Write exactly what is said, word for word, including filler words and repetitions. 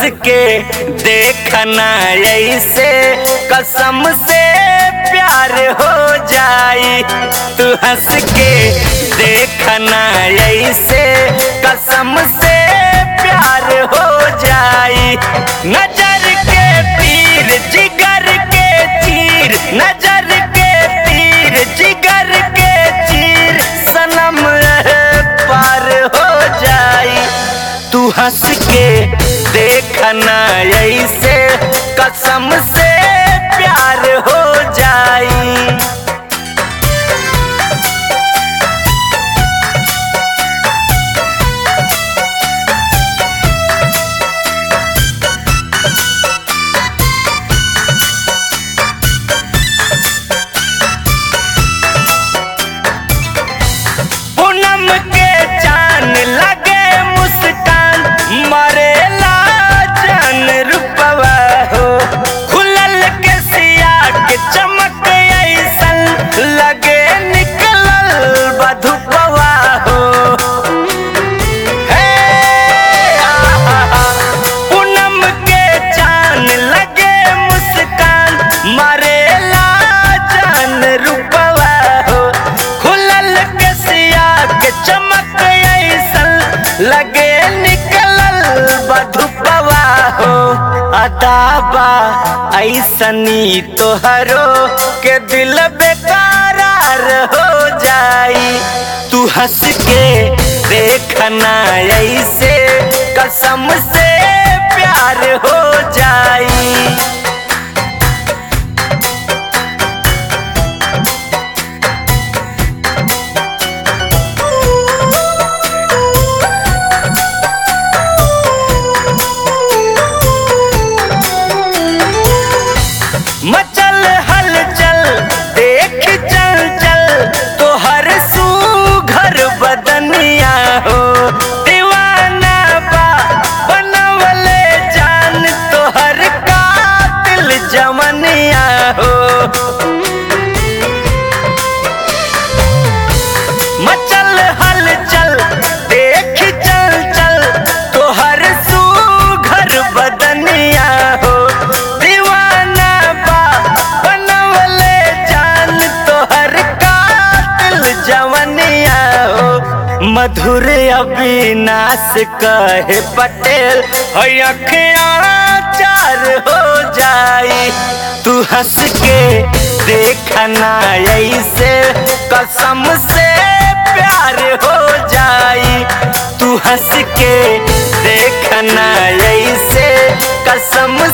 के देखना ऐसे कसम से प्यार हो जाई। तू हंस के देखना ऐसे कसम से प्यार हो जाई। नजर के तीर जिगर के चीर, नजर के तीर जिगर के चीर सनम पार हो जाई। तू हंस के देखना ऐसे कसम से प्यार हो जाई। लगे निकलल बधुपवा हो। अदाबा ऐसनी तोहरो के दिल बेकरार हो जाई। तू हंस के देखना ऐसे कसम से प्यार हो जाई। मचल हलचल देख चल चल तोहर सुघर बदनिया हो। दीवाना बा बनवले जान तोहर कातिल जवनिया हो। मचल हलचल देख चल चल तोहर सुघर बदनिया हो। मधुर अविनाश कहे पटेल अखियाँ चार हो जाई। तू हंस के देखना ऐसे कसम से प्यार हो जाई। तू हंस के देखना ऐसे कसम